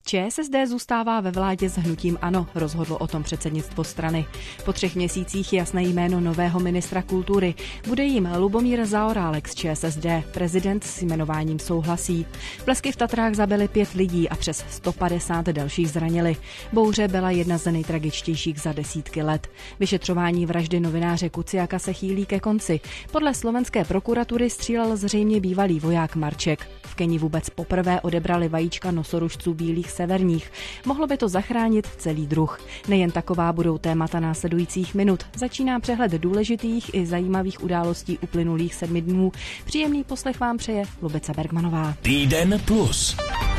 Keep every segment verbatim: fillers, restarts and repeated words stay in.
ČSSD zůstává ve vládě s hnutím ANO, rozhodlo o tom předsednictvo strany. Po třech měsících je jasné jméno nového ministra kultury. Bude jim Lubomír Zaorálek z ČSSD. Prezident s jmenováním souhlasí. Blesky v Tatrách zabily pět lidí a přes sto padesát dalších zranili. Bouře byla jedna z nejtragičtějších za desítky let. Vyšetřování vraždy novináře Kuciaka se chýlí ke konci. Podle slovenské prokuratury střílel zřejmě bývalý voják Marček. V Keni vůbec poprvé odebrali vajíčka nosorušců bílých severních. Mohlo by to zachránit celý druh. Nejen taková budou témata následujících minut. Začíná přehled důležitých i zajímavých událostí uplynulých sedmi dnů. Příjemný poslech vám přeje Lubica Bergmanová. Týden plus.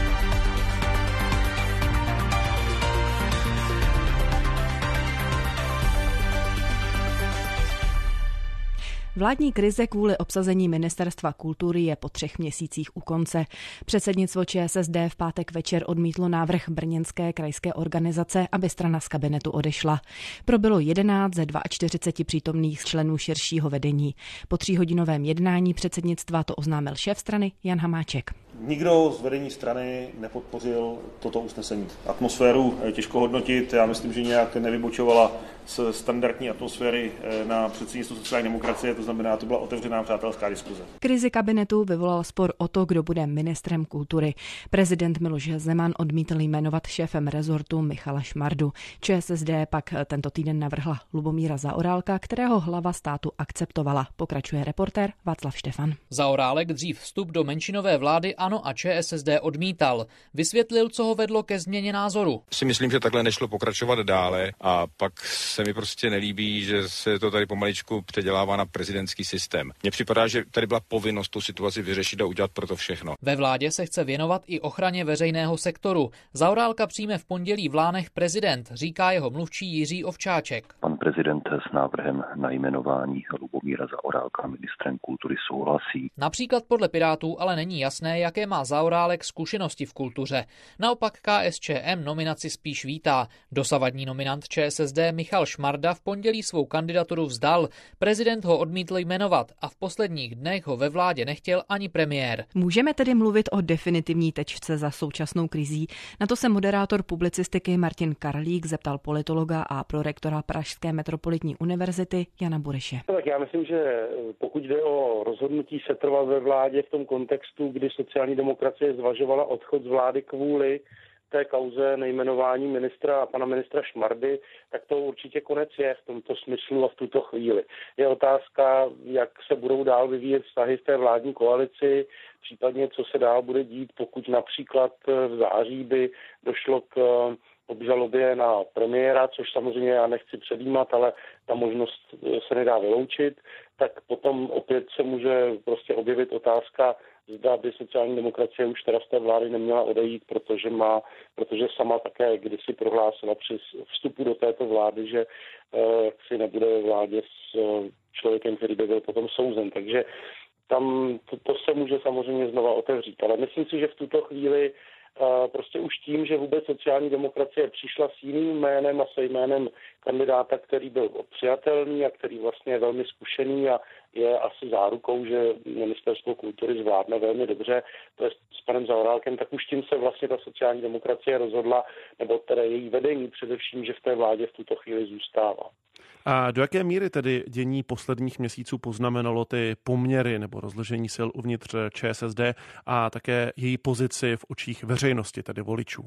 Vládní krize kvůli obsazení ministerstva kultury je po třech měsících u konce. Předsednictvo ČSSD v pátek večer odmítlo návrh brněnské krajské organizace, aby strana z kabinetu odešla. Probilo jedenáct ze čtyřiceti dvou přítomných členů širšího vedení. Po tříhodinovém jednání předsednictva to oznámil šéf strany Jan Hamáček. Nikdo z vedení strany nepodpořil toto usnesení. Atmosféru těžko hodnotit, já myslím, že nějak nevybočovala z standardní atmosféry na předsednictvu sociální demokracie, to znamená, to byla otevřená přátelská diskuze. Krizi kabinetu vyvolal spor o to, kdo bude ministrem kultury. Prezident Miloš Zeman odmítl jmenovat šéfem rezortu Michala Šmardu. ČSSD pak tento týden navrhla Lubomíra Zaorálka, kterého hlava státu akceptovala. Pokračuje reportér Václav Štefan. Zaorálek dřív vstup do menšinové vlády ANO a ČSSD odmítal. Vysvětlil, co ho vedlo ke změně názoru. Si myslím, že takhle nešlo pokračovat dále a pak se mi prostě nelíbí, že se to tady pomaličku předělává na prezidentský systém. Mně připadá, že tady byla povinnost tu situaci vyřešit a udělat pro to všechno. Ve vládě se chce věnovat i ochraně veřejného sektoru. Zaorálka přijme v pondělí v Lánech prezident, říká jeho mluvčí Jiří Ovčáček. Pan prezident s návrhem na jmenování Lubomíra Zaorálka ministrem kultury souhlasí. Například podle Pirátů ale není jasné, jaké má Zaorálek zkušenosti v kultuře. Naopak KSČM nominaci spíš vítá. Dosavadní nominant ČSSD Michal Šmarda v pondělí svou kandidaturu vzdal. Prezident ho odmítl jmenovat a v posledních dnech ho ve vládě nechtěl ani premiér. Můžeme tedy mluvit o definitivní tečce za současnou krizí. Na to se moderátor publicistiky Martin Karlík zeptal politologa a prorektora Pražské metropolitní univerzity Jana Bureše. Tak já myslím, že pokud jde o rozhodnutí setrvat ve vládě v tom kontextu, kdy sociální demokracie zvažovala odchod z vlády kvůli té kauze nejmenování ministra, pana ministra Šmardy, tak to určitě konec je v tomto smyslu a v tuto chvíli. Je otázka, jak se budou dál vyvíjet vztahy v té vládní koalici, případně co se dál bude dít, pokud například v září by došlo k obžalobě na premiéra, což samozřejmě já nechci předjímat, ale ta možnost se nedá vyloučit, tak potom opět se může prostě objevit otázka, zda by sociální demokracie už teda z té vlády neměla odejít, protože má, protože sama také kdysi prohlásila při vstupu do této vlády, že eh, si nebude ve vládě s eh, člověkem, který by byl potom souzen. Takže tam to, to se může samozřejmě znova otevřít. Ale myslím si, že v tuto chvíli Uh, prostě už tím, že vůbec sociální demokracie přišla s jiným jménem a se jménem kandidáta, který byl přijatelný a který vlastně je velmi zkušený a je asi zárukou, že ministerstvo kultury zvládne velmi dobře, to je s panem Zaorálkem, tak už tím se vlastně ta sociální demokracie rozhodla, nebo teda její vedení především, že v té vládě v tuto chvíli zůstává. A do jaké míry tedy dění posledních měsíců poznamenalo ty poměry nebo rozložení sil uvnitř ČSSD a také její pozici v očích veřejnosti, tedy voličů?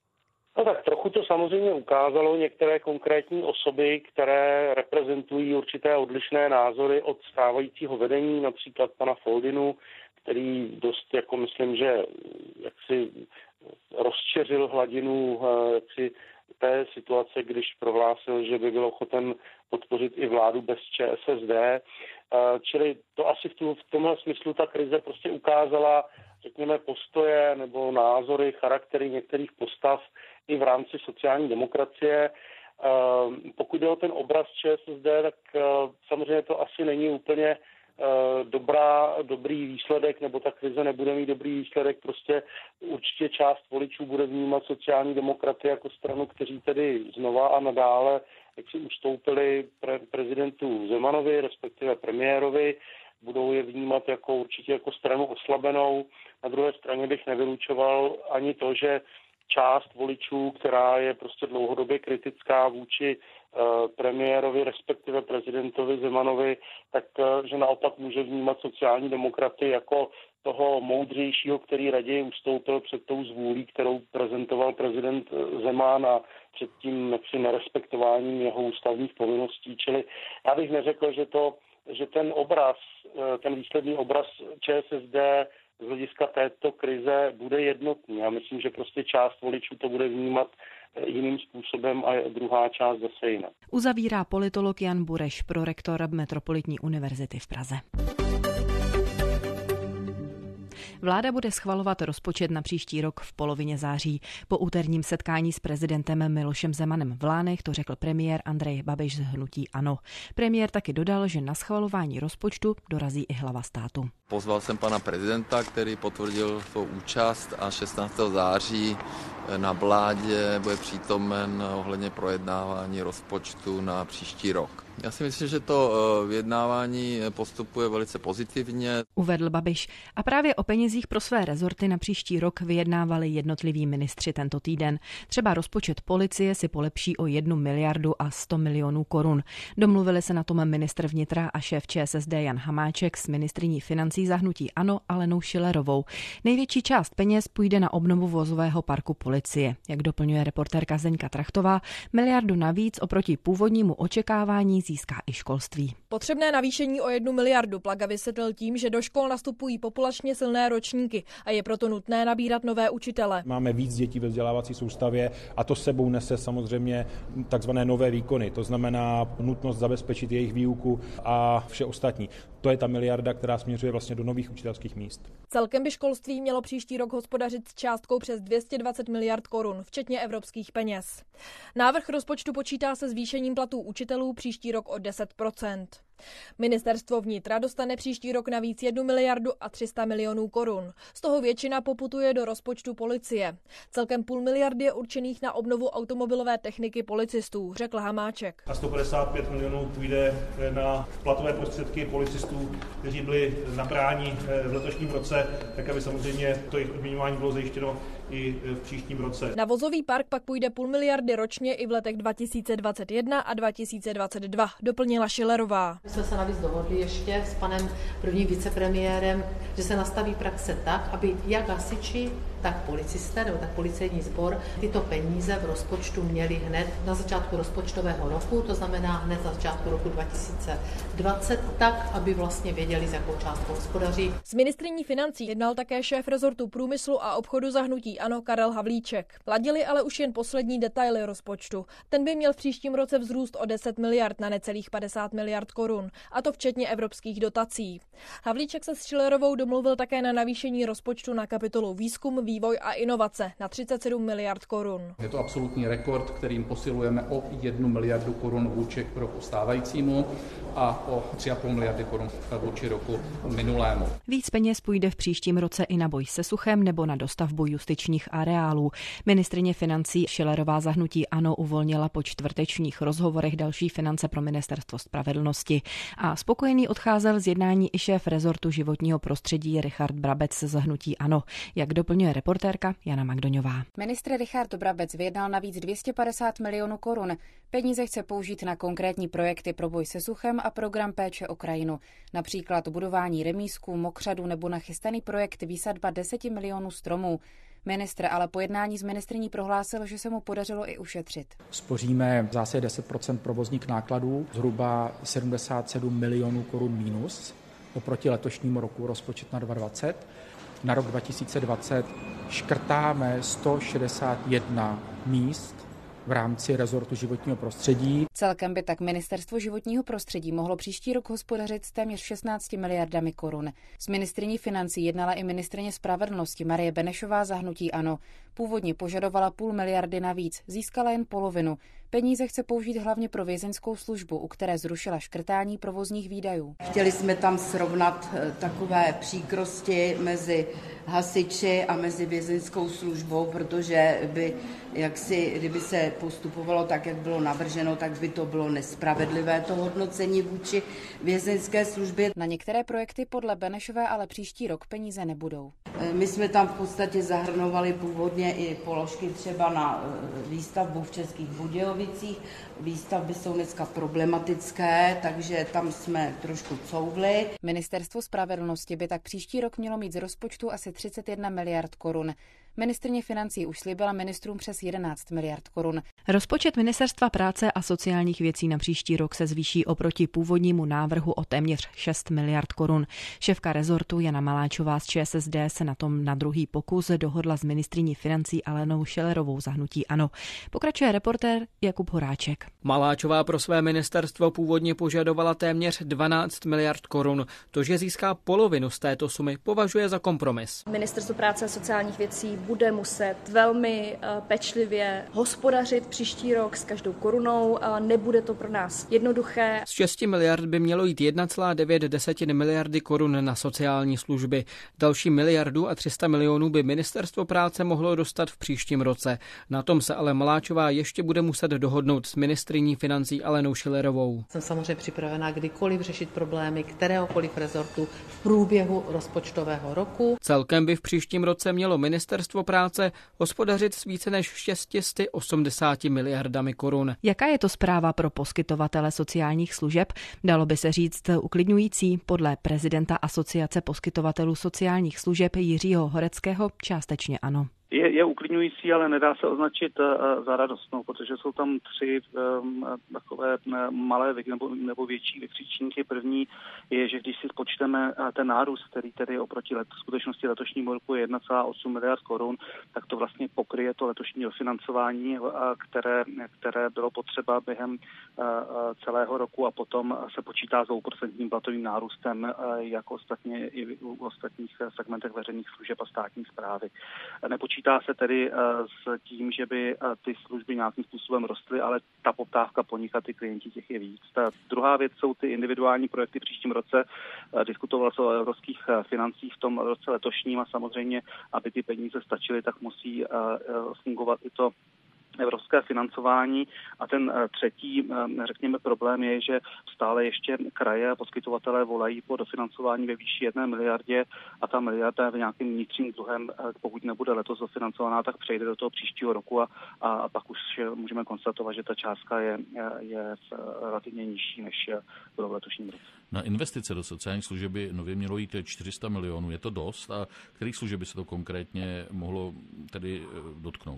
No tak trochu to samozřejmě ukázalo některé konkrétní osoby, které reprezentují určité odlišné názory od stávajícího vedení, například pana Foldinu, který dost, jako myslím, že jaksi rozčeřil hladinu jaksi té situace, když prohlásil, že by byl ochoten podpořit i vládu bez ČSSD. Čili to asi v, tu, v tomhle smyslu ta krize prostě ukázala, řekněme, postoje nebo názory, charaktery některých postav i v rámci sociální demokracie. Pokud jde o ten obraz ČSSD, tak samozřejmě to asi není úplně dobrá, dobrý výsledek, nebo ta krize nebude mít dobrý výsledek. Prostě určitě část voličů bude vnímat sociální demokraty jako stranu, kteří tedy znova a nadále jak si ustoupili pre, prezidentu Zemanovi, respektive premiérovi, budou je vnímat jako určitě jako stranu oslabenou. Na druhé straně bych nevylučoval ani to, že část voličů, která je prostě dlouhodobě kritická vůči premiérovi, respektive prezidentovi Zemanovi, tak že naopak může vnímat sociální demokraty jako toho moudřejšího, který raději ustoupil před tou zvůlí, kterou prezentoval prezident Zeman a před tím jaksi nerespektováním jeho ústavních povinností. Čili já bych neřekl, že to, že ten obraz, ten výsledný obraz ČSSD z hlediska této krize bude jednotný. Já myslím, že prostě část voličů to bude vnímat jiným způsobem a druhá část zase jinak. Uzavírá politolog Jan Bureš, prorektor Metropolitní univerzity v Praze. Vláda bude schvalovat rozpočet na příští rok v polovině září. Po úterním setkání s prezidentem Milošem Zemanem v Lánech to řekl premiér Andrej Babiš z hnutí ANO. Premiér taky dodal, že na schvalování rozpočtu dorazí i hlava státu. Pozval jsem pana prezidenta, který potvrdil svou účast a šestnáctého září na vládě bude přítomen ohledně projednávání rozpočtu na příští rok. Já si myslím, že to vyjednávání postupuje velice pozitivně. Uvedl Babiš. A právě o penězích pro své rezorty na příští rok vyjednávali jednotliví ministři tento týden. Třeba rozpočet policie si polepší o jednu miliardu a sto milionů korun. Domluvili se na tom ministr vnitra a šéf ČSSD Jan Hamáček s ministryní financí za hnutí ANO Alenou Schillerovou. Největší část peněz půjde na obnovu vozového parku policie. Jak doplňuje reportérka Zdeňka Trachtová, miliardu navíc oproti původnímu očekávání získá i školství. Potřebné navýšení o jednu miliardu Plaga vysvětlil tím, že do škol nastupují populačně silné ročníky a je proto nutné nabírat nové učitele. Máme víc dětí ve vzdělávací soustavě a to sebou nese samozřejmě takzvané nové výkony, to znamená nutnost zabezpečit jejich výuku a vše ostatní. To je ta miliarda, která směřuje vlastně do nových učitelských míst. Celkem by školství mělo příští rok hospodařit s částkou přes dvě stě dvacet miliard korun, včetně evropských peněz. Návrh rozpočtu počítá se zvýšením platů učitelů příští rok o deset procent. Ministerstvo vnitra dostane příští rok navíc jednu miliardu a tři sta milionů korun. Z toho většina poputuje do rozpočtu policie. Celkem půl miliardy je určených na obnovu automobilové techniky policistů, řekl Hamáček. A sto padesát pět milionů půjde na platové prostředky policistů, kteří byli nabráni v letošním roce, tak aby samozřejmě to jejich odměňování bylo zajištěno i v příštím roce. Na vozový park pak půjde půl miliardy ročně i v letech dva tisíce dvacet jedna a dva tisíce dvacet dva, doplnila Schillerová. My jsme se navíc dohodli ještě s panem prvním vicepremiérem, že se nastaví praxe tak, aby jak hasiči, tak policisté nebo tak policejní sbor tyto peníze v rozpočtu měli hned na začátku rozpočtového roku, to znamená hned na začátku roku dva tisíce dvacet, tak, aby vlastně věděli, s jakou částkou hospodaří. S ministryní financí jednal také šéf rezortu průmyslu a obchodu za hnutí ANO Karel Havlíček. Ladili ale už jen poslední detaily rozpočtu. Ten by měl v příštím roce vzrůst o deset miliard na necelých padesát miliard korun, a to včetně evropských dotací. Havlíček se s Schillerovou domluvil také na navýšení rozpočtu na kapitolu výzkum, vývoj a inovace na třicet sedm miliard korun. Je to absolutní rekord, kterým posilujeme o jednu miliardu korun vůči roku stávajícímu a o tři a půl miliardy korun vůči roku minulému. Víc peněz půjde v příštím roce i na boj se suchem nebo na dostavbu justičních areálů. Ministryně financí Schillerová za hnutí ANO uvolnila po čtvrtečních rozhovorech další finance pro ministerstvo spravedlnosti. A spokojený odcházel z jednání i šéf rezortu životního prostředí Richard Brabec z hnutí ANO. Jak doplňuje reportérka Jana Magdoňová. Ministr Richard Brabec vyjednal navíc dvě stě padesát milionů korun. Peníze chce použít na konkrétní projekty pro boj se suchem a program péče o krajinu. Například budování remízků, mokřadů nebo nachystaný projekt výsadba deseti milionů stromů. Ministr ale po jednání s ministryní prohlásil, že se mu podařilo i ušetřit. Spoříme v zásadě deset procent provozních nákladů, zhruba sedmdesát sedm milionů korun mínus oproti letošnímu roku rozpočet na dva tisíce dvacet. Na rok dva tisíce dvacet škrtáme sto šedesát jedna míst v rámci rezortu životního prostředí. Celkem by tak ministerstvo životního prostředí mohlo příští rok hospodařit s téměř šestnácti miliardami korun. S ministryní financí jednala i ministryně spravedlnosti Marie Benešová za hnutí ANO. Původně požadovala půl miliardy navíc, získala jen polovinu. Peníze chce použít hlavně pro vězeňskou službu, u které zrušila škrtání provozních výdajů. Chtěli jsme tam srovnat takové příkrosti mezi hasiči a mezi vězeňskou službou, protože by, jak si, kdyby se postupovalo tak, jak bylo navrženo, tak by to bylo nespravedlivé to hodnocení vůči vězeňské službě. Na některé projekty podle Benešové ale příští rok peníze nebudou. My jsme tam v podstatě zahrnovali původně i položky třeba na výstavbu v Českých Budějovicích. Výstavby jsou dneska problematické, takže tam jsme trošku couvli. Ministerstvo spravedlnosti by tak příští rok mělo mít z rozpočtu asi třicet jedna miliard korun. Ministryně financí už slíbila ministrům přes jedenáct miliard korun. Rozpočet Ministerstva práce a sociálních věcí na příští rok se zvýší oproti původnímu návrhu o téměř šest miliard korun. Šéfka rezortu Jana Maláčová z ČSSD se na tom na druhý pokus dohodla s ministryní financí Alenou Schillerovou za hnutí ANO. Pokračuje reportér Jakub Horáček. Maláčová pro své ministerstvo původně požadovala téměř dvanáct miliard korun. To, že získá polovinu z této sumy, považuje za kompromis. Ministerstvo práce a sociálních věcí bude muset velmi pečlivě hospodařit příští rok s každou korunou. Nebude to pro nás jednoduché. Z šesti miliard by mělo jít jedna celá devět miliardy korun na sociální služby. Další miliardu a tři sta milionů by Ministerstvo práce mohlo dostat v příštím roce. Na tom se ale Maláčová ještě bude muset dohodnout s ministryní financí Alenou Schillerovou. Jsem samozřejmě připravená kdykoliv řešit problémy kteréhokoliv rezortu v průběhu rozpočtového roku. Celkem by v příštím roce mělo Ministerstvo práce hospodařit s více než šest set osmdesáti miliardami korun. Jaká je to zpráva pro poskytovatele sociálních služeb? Dalo by se říct uklidňující. Podle prezidenta Asociace poskytovatelů sociálních služeb Jiřího Horeckého částečně ano. Je, je uklidňující, ale nedá se označit uh, za radostnou, protože jsou tam tři um, takové malé nebo, nebo větší vykřičníky. První je, že když si spočteme uh, ten nárůst, který tedy oproti let, skutečnosti letošního roku je jedna celá osm miliard korun, tak to vlastně pokryje to letošní dofinancování, uh, které, které bylo potřeba během uh, celého roku a potom se počítá s dvouprocentním platovým nárůstem, uh, jako ostatně i u ostatních segmentech veřejných služeb a státní správy. Nepočítá se tedy s tím, že by ty služby nějakým způsobem rostly, ale ta poptávka po nich a ty klienti těch je víc. Ta druhá věc jsou ty individuální projekty v příštím roce. Diskutoval se o evropských financích v tom roce letošním a samozřejmě, aby ty peníze stačily, tak musí fungovat i to evropské financování. A ten třetí, řekněme, problém je, že stále ještě kraje a poskytovatelé volají po dofinancování ve výši jedné miliardě a ta miliarda v nějakým vnitřním dluhem, pokud nebude letos dofinancovaná, tak přejde do toho příštího roku a, a pak už můžeme konstatovat, že ta částka je, je relativně nižší, než bylo v letošním roce. Na investice do sociálních služeb by nově mělo jít čtyři sta milionů. Je to dost? A kterých služeb by se to konkrétně mohlo tedy dotknout?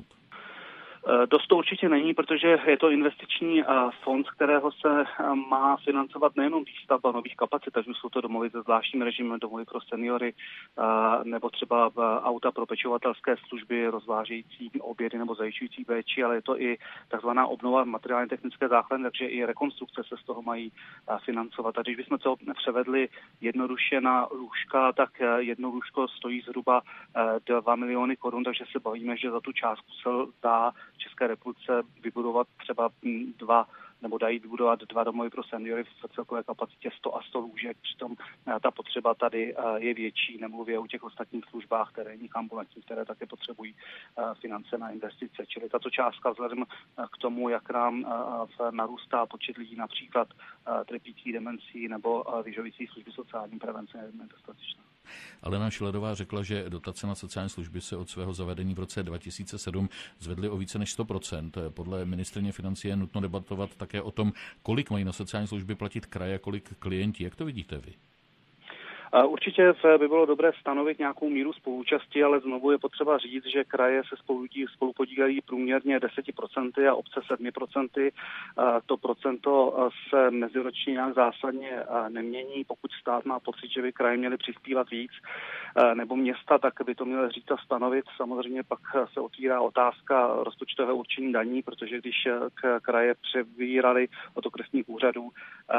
Dost to určitě není, protože je to investiční fond, z kterého se má financovat nejenom výstavba nových kapacit, ať už jsou to domovy se zvláštním režimem, domovy pro seniory, nebo třeba auta pro pečovatelské služby, rozvážející obědy nebo zajišťující péči, ale je to i takzvaná obnova materiálně technické základny, takže i rekonstrukce se z toho mají financovat. A když bychom to převedli jednoduše na lůžka, tak jedno lůžko stojí zhruba dva miliony korun, takže se bavíme, že za tu částku se dá v České republice vybudovat třeba dva nebo dají vybudovat dva domovy pro seniory v celkové kapacitě sto a sto lůžek. Přitom ta potřeba tady je větší, nemluvě o těch ostatních službách, terénních ambulancích, které také potřebují finance na investice. Čili tato částka vzhledem k tomu, jak nám narůstá počet lidí například trpících demencí nebo vyžadující služby sociální prevence, je nedostatečná. Alena Schillerová řekla, že dotace na sociální služby se od svého zavedení v roce dva tisíce sedm zvedly o více než sto procent. Podle ministryně financí je nutno debatovat také o tom, kolik mají na sociální služby platit kraje a kolik klienti. Jak to vidíte vy? Určitě by bylo dobré stanovit nějakou míru spoluúčasti, ale znovu je potřeba říct, že kraje se spolupodílejí průměrně deset procent a obce sedm procent. To procento se meziročně nějak zásadně nemění. Pokud stát má pocit, že by kraje měly přispívat víc nebo města, tak by to mělo říct a stanovit. Samozřejmě pak se otvírá otázka rozpočtového určení daní, protože když kraje přebíraly od okresních úřadů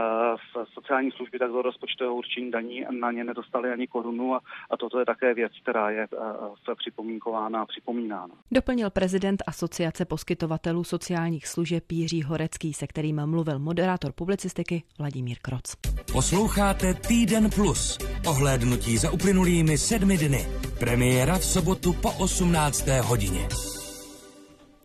v sociální služby, tak do rozpočtového určení daní na ně nedostali ani korunu a, a toto je také věc, která je uh, připomínkována a připomínána. Doplnil prezident Asociace poskytovatelů sociálních služeb Jiří Horecký, se kterým mluvil moderátor publicistiky Vladimír Kroc. Posloucháte Týden plus. Ohlédnutí za uplynulými sedmi dny. Premiéra v sobotu po osmnácté hodině.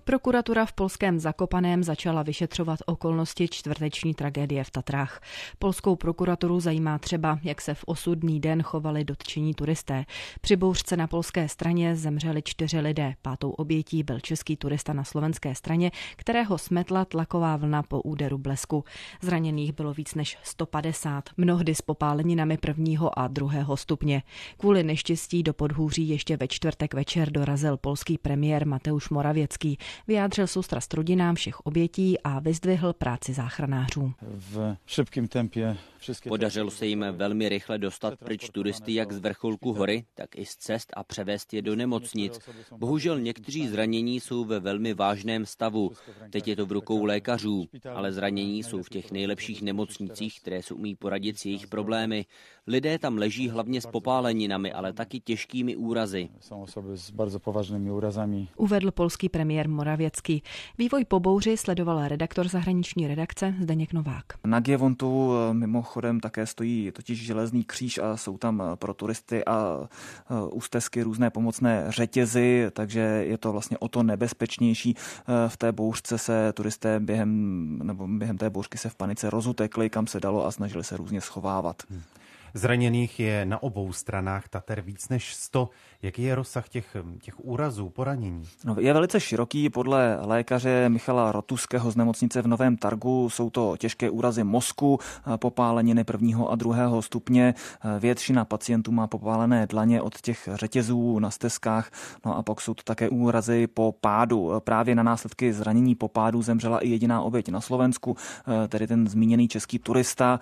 Prokuratura v polském Zakopaném začala vyšetřovat okolnosti čtvrteční tragédie v Tatrách. Polskou prokuraturu zajímá třeba, jak se v osudný den chovali dotčení turisté. Při bouřce na polské straně zemřeli čtyři lidé. Pátou obětí byl český turista na slovenské straně, kterého smetla tlaková vlna po úderu blesku. Zraněných bylo víc než sto padesát, mnohdy s popáleninami prvního a druhého stupně. Kvůli neštěstí do Podhůří ještě ve čtvrtek večer dorazil polský premiér Mateusz Morawiecki. Vyjádřil soustrast rodinám všech obětí a vyzdvihl práci záchranářů. V šibkém tempě. Podařilo se jim velmi rychle dostat pryč turisty jak z vrcholku hory, tak i z cest a převést je do nemocnic. Bohužel někteří zranění jsou ve velmi vážném stavu. Teď je to v rukou lékařů, ale zranění jsou v těch nejlepších nemocnicích, které se umí poradit s jejich problémy. Lidé tam leží hlavně s popáleninami, ale taky těžkými úrazy. Jsou osoby s bardzo povážnými úrazami. Uvedl polský premiér Morawiecki. Vývoj po bouři sledoval redaktor zahraniční redakce Zdeněk Novák. Na Giewontu mimochodem také stojí totiž železný kříž a jsou tam pro turisty a ústezky různé pomocné řetězy, takže je to vlastně o to nebezpečnější. V té bouřce se turisté během, nebo během té bouřky se v panice rozutekli, kam se dalo a snažili se různě schovávat. Hmm. Zraněných je na obou stranách Tater víc než sto. Jaký je rozsah těch, těch úrazů, poranění? No, je velice široký. Podle lékaře Michala Rotuského z nemocnice v Novém Targu jsou to těžké úrazy mozku, popáleniny prvního a druhého stupně. Většina pacientů má popálené dlaně od těch řetězů na stezkách. No a pak jsou to také úrazy po pádu. Právě na následky zranění po pádu zemřela i jediná oběť na Slovensku, tedy ten zmíněný český turista.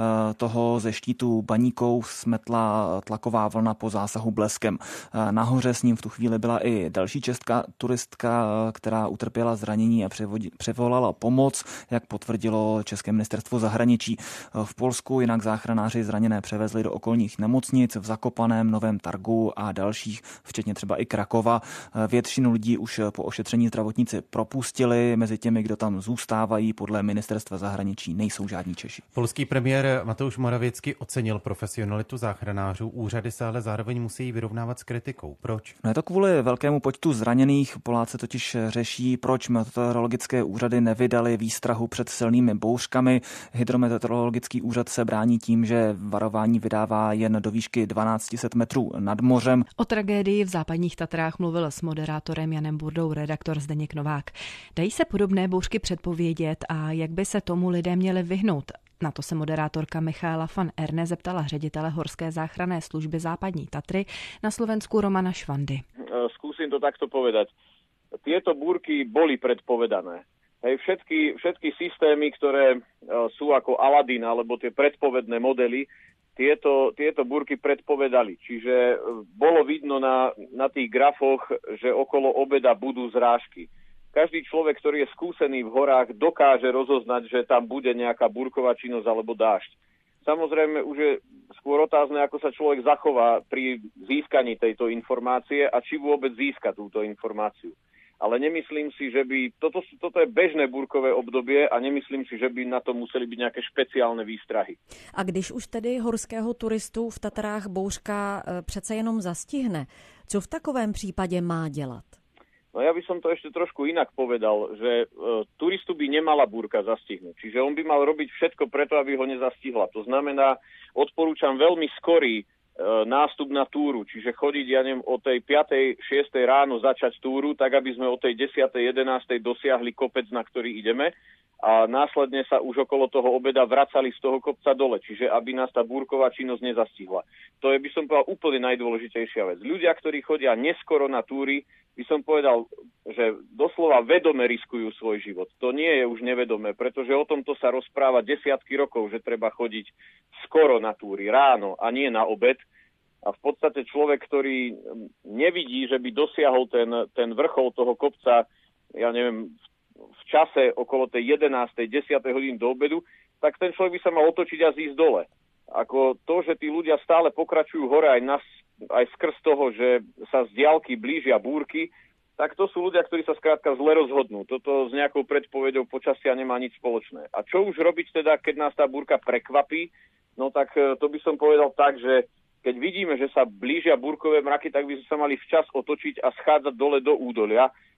Toho ze štítu Baníkou smetla tlaková vlna po zásahu bleskem. Nahoře s ním v tu chvíli byla i další česká turistka, která utrpěla zranění a převolala pomoc, jak potvrdilo České ministerstvo zahraničí. V Polsku jinak záchranáři zraněné převezli do okolních nemocnic v Zakopaném, Novém Targu a dalších, včetně třeba i Krakova. Většinu lidí už po ošetření zdravotníci propustili, mezi těmi, kdo tam zůstávají, podle ministerstva zahraničí nejsou žádní Češi. Polský premiér Mateusz Morawiecki ocenil profesionalitu záchranářů, úřady se ale zároveň musí vyrovnávat s kritikou. Proč? No je to kvůli velkému počtu zraněných. Poláci totiž řeší, proč meteorologické úřady nevydaly výstrahu před silnými bouřkami. Hydrometeorologický úřad se brání tím, že varování vydává jen do výšky dvanáct set metrů nad mořem. O tragédii v západních Tatrách mluvil s moderátorem Janem Burdou redaktor Zdeněk Novák. Dají se podobné bouřky předpovědět a jak by se tomu lidé měli vyhnout? Na to se moderátorka Michaela van Erne zeptala ředitele Horské záchranné služby Západní Tatry na Slovensku Romana Švandy. Skúsim to takto povedať. Tieto búrky boli predpovedané. Hej, všetky, všetky systémy, ktoré sú ako Aladin alebo tie predpovedné modely, tieto, tieto búrky predpovedali. Čiže bolo vidno na, na tých grafoch, že okolo obeda budú zrážky. Každý človek, ktorý je skúsený v horách, dokáže rozoznať, že tam bude nejaká búrková činnosť alebo dážď. Samozrejme, už je skôr otázne, ako sa človek zachová pri získaní tejto informácie a či vôbec získa túto informáciu. Ale nemyslím si, že by... Toto, toto je bežné búrkové obdobie a nemyslím si, že by na to museli byť nejaké špeciálne výstrahy. A když už tedy horského turistu v Tatrách bouřka přece jenom zastihne, co v takovém případě má dělat? No ja by som to ešte trošku inak povedal, že e, turistu by nemala búrka zastihnúť. Čiže on by mal robiť všetko preto, aby ho nezastihla. To znamená, odporúčam veľmi skorý e, nástup na túru. Čiže chodiť, ja neviem, o tej piatej šiestej ráno začať túru, tak aby sme o tej desiatej jedenástej dosiahli kopec, na ktorý ideme. A následne sa už okolo toho obeda vracali z toho kopca dole, čiže aby nás tá búrková činnosť nezastihla. To je, by som povedal, úplne najdôležitejšia vec. Ľudia, ktorí chodia neskoro na túry, by som povedal, že doslova vedome riskujú svoj život. To nie je už nevedomé, pretože o tomto sa rozpráva desiatky rokov, že treba chodiť skoro na túry, ráno a nie na obed. A v podstate človek, ktorý nevidí, že by dosiahol ten, ten vrchol toho kopca, ja neviem, v čase okolo tej jedenástej desiatej hodiny do obedu, tak ten človek by sa mal otočiť a zísť dole. Ako to, že tí ľudia stále pokračujú hore aj, na, aj skrz toho, že sa z diaľky blížia búrky, tak to sú ľudia, ktorí sa skrátka zle rozhodnú. Toto s nejakou predpovedou počasia nemá nič spoločné. A čo už robiť teda, keď nás tá búrka prekvapí? No tak to by som povedal tak, že keď vidíme, že sa blížia búrkové mraky, tak by sme sa mali včas otočiť a schádzať dole do údolia.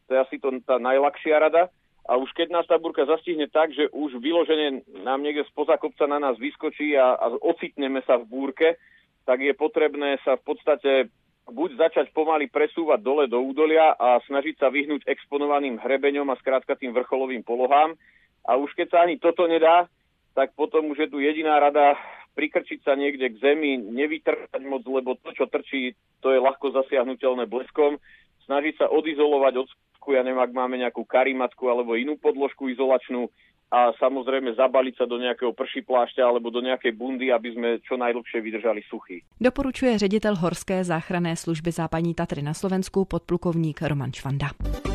To je asi to, tá najľahšia rada. A už keď nás tá búrka zastihne tak, že už vyložene nám niekde spoza kopca na nás vyskočí a, a ocitneme sa v búrke, tak je potrebné sa v podstate buď začať pomaly presúvať dole do údolia a snažiť sa vyhnúť exponovaným hrebeňom a skrátka tým vrcholovým polohám. A už keď sa ani toto nedá, tak potom už je tu jediná rada prikrčiť sa niekde k zemi, nevytrčať moc, lebo to, čo trčí, to je ľahko zasiahnuteľné bleskom. Snažiť sa odizolovať od spodku, ja neviem, ak máme nejakú karimatku alebo inú podložku izolačnú a samozrejme zabaliť sa do nejakého prší plášťa alebo do nejakej bundy, aby sme čo najdlhšie vydržali suchý. Doporučuje ředitel Horské záchranné služby Západní Tatry na Slovensku podplukovník Roman Švanda.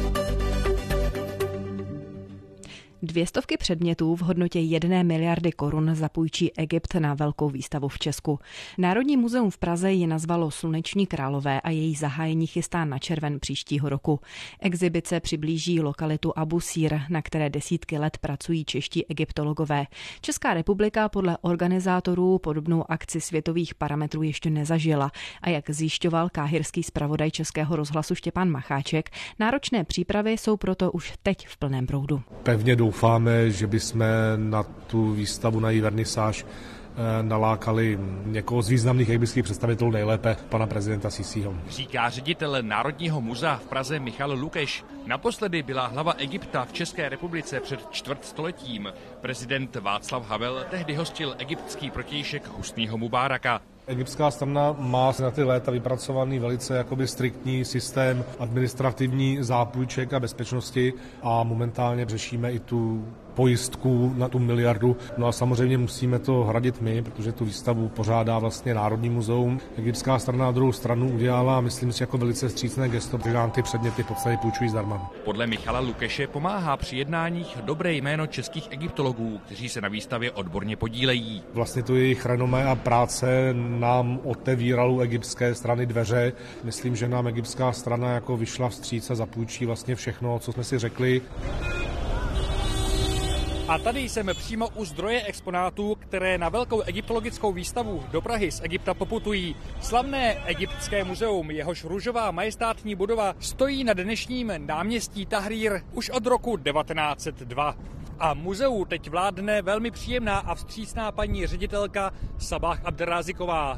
Dvě stovky předmětů v hodnotě jedné miliardy korun zapůjčí Egypt na velkou výstavu v Česku. Národní muzeum v Praze ji nazvalo Sluneční králové a její zahájení chystá na červen příštího roku. Exibice přiblíží lokalitu Abu Sir, na které desítky let pracují čeští egyptologové. Česká republika podle organizátorů podobnou akci světových parametrů ještě nezažila a jak zjišťoval káhirský zpravodaj Českého rozhlasu Štěpán Macháček, náročné přípravy jsou proto už teď v plném proudu. Pevně doufáme, že bychom na tu výstavu, na její vernisáž nalákali někoho z významných egyptských představitelů, nejlépe pana prezidenta Sísího. Říká ředitel Národního muzea v Praze Michal Lukeš. Naposledy byla hlava Egypta v České republice před čtvrtstoletím. Prezident Václav Havel tehdy hostil egyptský protějšek Husnýho Mubáraka. Egyptská strana má na ty léta vypracovaný velice jakoby striktní systém administrativní zápůjček a bezpečnosti a momentálně řešíme i tu pojistku na tu miliardu. No a samozřejmě musíme to hradit my, protože tu výstavu pořádá vlastně Národní muzeum. Egyptská strana na druhou stranu udělala, myslím si, jako velice vstřícné gesto, protože nám ty předměty v podstatě půjčují zdarma. Podle Michala Lukeše pomáhá při jednáních dobré jméno českých egyptologů, kteří se na výstavě odborně podílejí. Vlastně to jejich renomé a práce nám otevíralo egyptské strany dveře. Myslím, že nám egyptská strana jako vyšla vstříc a zapůjčí vlastně všechno, co jsme si řekli. A tady jsem přímo u zdroje exponátů, které na velkou egyptologickou výstavu do Prahy z Egypta poputují. Slavné egyptské muzeum, jehož růžová majestátní budova stojí na dnešním náměstí Tahrir už od roku devatenáct set dva. A muzeu teď vládne velmi příjemná a vstřícná paní ředitelka Sabah Abderraziková.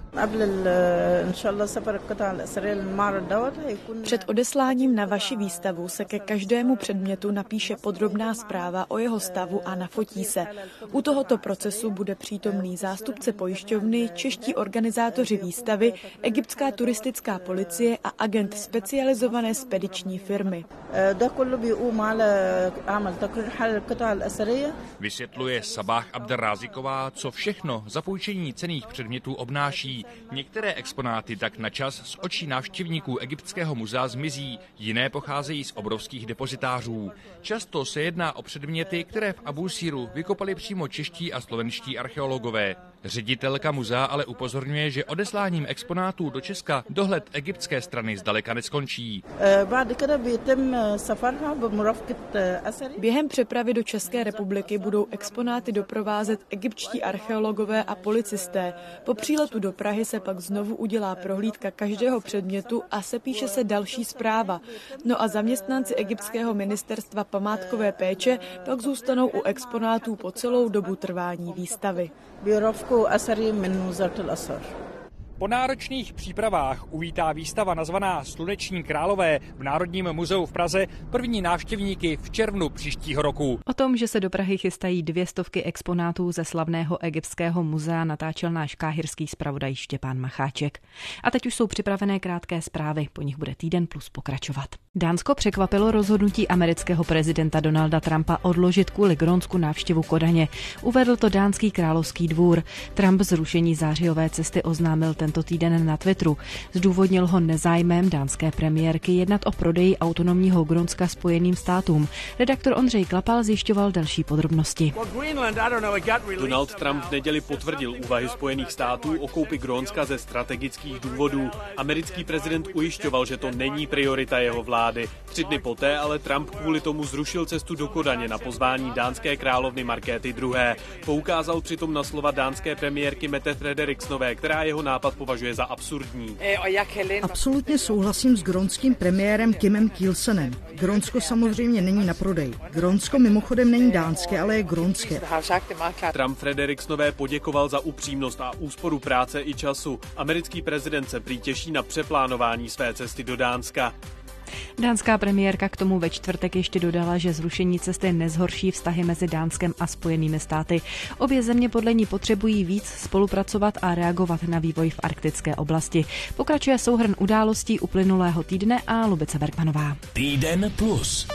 Před odesláním na vaši výstavu se ke každému předmětu napíše podrobná zpráva o jeho stavu a nafotí se. U tohoto procesu bude přítomný zástupce pojišťovny, čeští organizátoři výstavy, egyptská turistická policie a agent specializované spediční firmy. Vysvětluje Sabah Abderraziková, co všechno zapůjčení cenných předmětů obnáší. Některé exponáty tak na čas z očí návštěvníků egyptského muzea zmizí, jiné pocházejí z obrovských depozitářů. Často se jedná o předměty, které v Abu Siru vykopali přímo čeští a slovenští archeologové. Ředitelka muzea ale upozorňuje, že odesláním exponátů do Česka dohled egyptské strany zdaleka neskončí. Během přepravy do České republiky budou exponáty doprovázet egyptští archeologové a policisté. Po příletu do Prahy se pak znovu udělá prohlídka každého předmětu a sepíše se další zpráva. No a zaměstnanci egyptského ministerstva památkové péče pak zůstanou u exponátů po celou dobu trvání výstavy. Po náročných přípravách uvítá výstava nazvaná Sluneční králové v Národním muzeu v Praze první návštěvníky v červnu příštího roku. O tom, že se do Prahy chystají dvě stovky exponátů ze slavného egyptského muzea, natáčel náš káhirský zpravodaj Štěpán Macháček. A teď už jsou připravené krátké zprávy, po nich bude Týden plus pokračovat. Dánsko překvapilo rozhodnutí amerického prezidenta Donalda Trumpa odložit kvůli Grónsku návštěvu Kodaně. Uvedl to dánský královský dvůr. Trump zrušení zářijové cesty oznámil tento týden na Twitteru. Zdůvodnil ho nezájmem dánské premiérky jednat o prodeji autonomního Grónska Spojeným státům. Redaktor Ondřej Klapal zjišťoval další podrobnosti. Donald Trump v neděli potvrdil úvahy Spojených států o koupi Grónska ze strategických důvodů. Americký prezident ujišťoval, že to není priorita jeho vlády. Tři dny poté ale Trump kvůli tomu zrušil cestu do Kodaně na pozvání dánské královny Markéty druhé. Poukázal přitom na slova dánské premiérky Mette Frederiksonové, která jeho nápad považuje za absurdní. Absolutně souhlasím s grónským premiérem Kimem Kielsenem. Grónsko samozřejmě není na prodej. Grónsko mimochodem není dánské, ale je grónské. Trump Frederiksonové poděkoval za upřímnost a úsporu práce i času. Americký prezident se prý těší na přeplánování své cesty do Dánska. Dánská premiérka k tomu ve čtvrtek ještě dodala, že zrušení cesty nezhorší vztahy mezi Dánskem a Spojenými státy. Obě země podle ní potřebují víc spolupracovat a reagovat na vývoj v arktické oblasti. Pokračuje souhrn událostí uplynulého týdne a Lubice Bergmanová. Týden plus.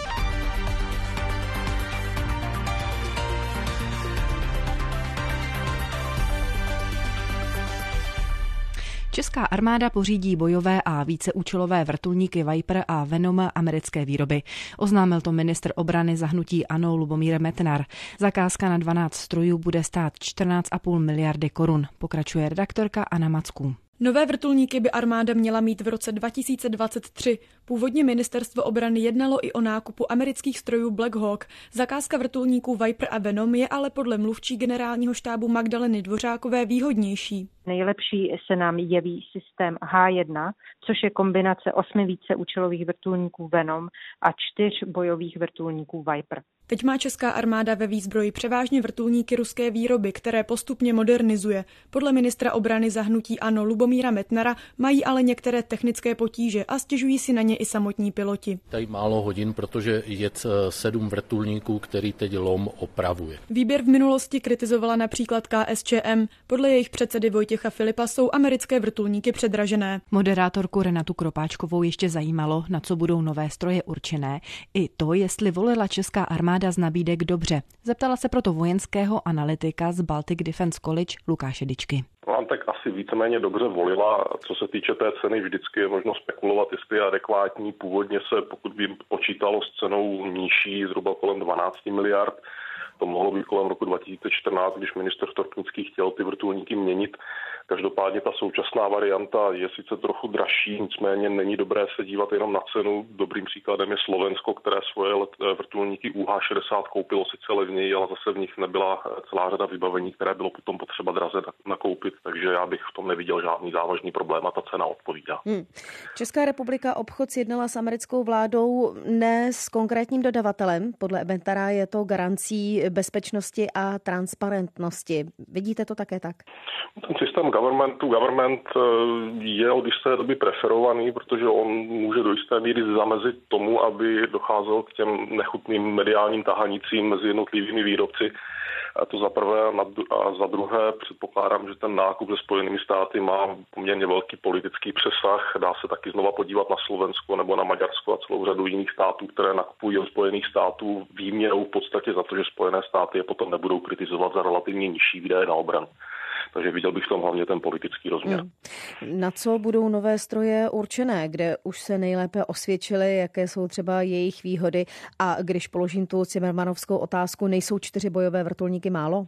Česká armáda pořídí bojové a víceúčelové vrtulníky Viper a Venom americké výroby. Oznámil to ministr obrany za hnutí ANO Lubomír Metnar. Zakázka na dvanáct strojů bude stát čtrnáct a půl miliardy korun, pokračuje redaktorka Anna Macků. Nové vrtulníky by armáda měla mít v roce dva tisíce dvacet tři. Původně ministerstvo obrany jednalo i o nákupu amerických strojů Black Hawk. Zakázka vrtulníků Viper a Venom je ale podle mluvčí generálního štábu Magdaleny Dvořákové výhodnější. Nejlepší se nám jeví systém H jedna, což je kombinace osmi víceúčelových vrtulníků Venom a čtyř bojových vrtulníků Viper. Teď má česká armáda ve výzbroji převážně vrtulníky ruské výroby, které postupně modernizuje. Podle ministra obrany za hnutí ANO Lubomíra Metnara mají ale některé technické potíže a stěžují si na ně i samotní piloti. Tady málo hodin, protože je sedm vrtulníků, který teď LOM opravuje. Výběr v minulosti kritizovala například K S Č M. Podle jejich předsedy Vojtěcha Filipa jsou americké vrtulníky předražené. Moderátorku Renatu Kropáčkovou ještě zajímalo, na co budou nové stroje určené. I to, jestli volila česká armáda z nabídek dobře. Zeptala se proto vojenského analytika z Baltic Defense College Lukáše Dyčky. Vám tak asi víceméně dobře volila. Co se týče té ceny, vždycky je možno spekulovat, jestli je adekvátní. Původně se, pokud by počítalo s cenou nižší, zhruba kolem dvanáct miliard, to mohlo být kolem roku dva tisíce čtrnáct, když ministr Stropnický chtěl ty vrtulníky měnit. Každopádně ta současná varianta je sice trochu dražší, nicméně není dobré se dívat jenom na cenu. Dobrým příkladem je Slovensko, které svoje let, vrtulníky U H šedesát koupilo sice levněji, ale zase v nich nebyla celá řada vybavení, které bylo potom potřeba draze nakoupit, takže já bych v tom neviděl žádný závažný problém a ta cena odpovídá. Hmm. Česká republika obchod sjednala s americkou vládou ne s konkrétním dodavatelem. Podle Metnara je to garancí bezpečnosti a transparentnosti. Vidíte to také tak? Ten systém government to government je od jisté doby preferovaný, protože on může do jisté míry zamezit tomu, aby docházelo k těm nechutným mediálním tahanicím mezi jednotlivými výrobci. A to za prvé a za druhé předpokládám, že ten nákup se Spojenými státy má poměrně velký politický přesah. Dá se taky znova podívat na Slovensko nebo na Maďarsko a celou řadu jiných států, které nakupují od Spojených států výměnou v podstatě za to, že Spojené státy je potom nebudou kritizovat za relativně nižší výdaje na obranu. Takže viděl bych v tom hlavně ten politický rozměr. Hmm. Na co budou nové stroje určené? Kde už se nejlépe osvědčily, jaké jsou třeba jejich výhody? A když položím tu Cimrmanovskou otázku, nejsou čtyři bojové vrtulníky málo?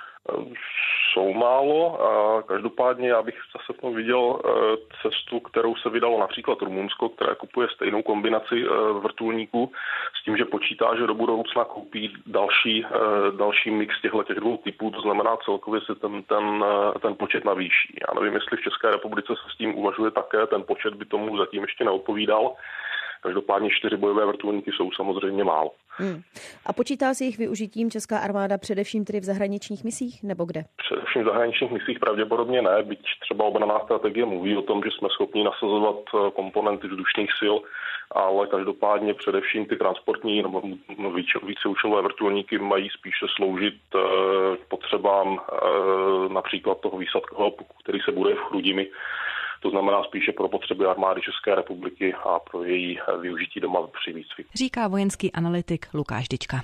Jsou málo a každopádně já bych zase v tom viděl cestu, kterou se vydalo například Rumunsko, které kupuje stejnou kombinaci vrtulníků s tím, že počítá, že do budoucna koupí další, další mix těchto těch dvou typů, to znamená celkově se ten, ten, ten počet navýší. Já nevím, jestli v České republice se s tím uvažuje také, ten počet by tomu zatím ještě neodpovídal. Každopádně čtyři bojové vrtulníky jsou samozřejmě málo. Hmm. A počítá s jejich využitím česká armáda především tedy v zahraničních misích nebo kde? Především v zahraničních misích pravděpodobně ne, byť třeba obranná strategie mluví o tom, že jsme schopni nasazovat komponenty vzdušných sil, ale každopádně především ty transportní nebo víceúčelové vrtulníky mají spíše sloužit k potřebám například toho výsadkového puku, který se bude v Chrudimi. To znamená spíše pro potřeby armády České republiky a pro její využití doma při výcviku. Říká vojenský analytik Lukáš Dyčka.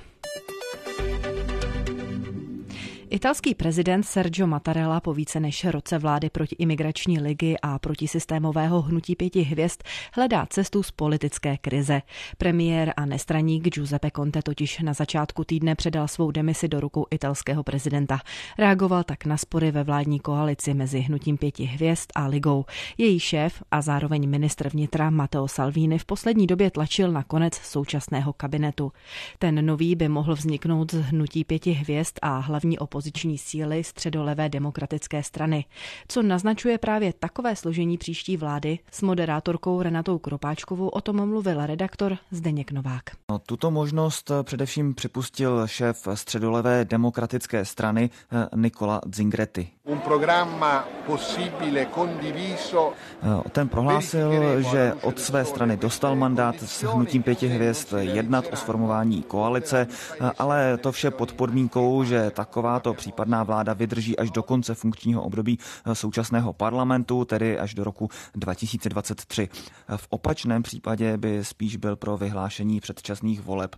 Italský prezident Sergio Mattarella po více než roce vlády proti imigrační ligy a protisystémového hnutí pěti hvězd hledá cestu z politické krize. Premiér a nestraník Giuseppe Conte totiž na začátku týdne předal svou demisi do rukou italského prezidenta. Reagoval tak na spory ve vládní koalici mezi hnutím pěti hvězd a ligou. Její šéf a zároveň ministr vnitra Matteo Salvini v poslední době tlačil na konec současného kabinetu. Ten nový by mohl vzniknout z hnutí pěti hvězd a hlavní opozice opoziční síly středolevé demokratické strany. Co naznačuje právě takové složení příští vlády, s moderátorkou Renatou Kropáčkovou o tom mluvil redaktor Zdeněk Novák. No, tuto možnost především připustil šéf středolevé demokratické strany Nicola Zingaretti. Un programma possibile condiviso. Ten prohlásil, že od své strany dostal mandát s hnutím pěti hvězd jednat o sformování koalice, ale to vše pod podmínkou, že takováto případná vláda vydrží až do konce funkčního období současného parlamentu, tedy až do roku dva tisíce dvacet tři. V opačném případě by spíš byl pro vyhlášení předčasných voleb.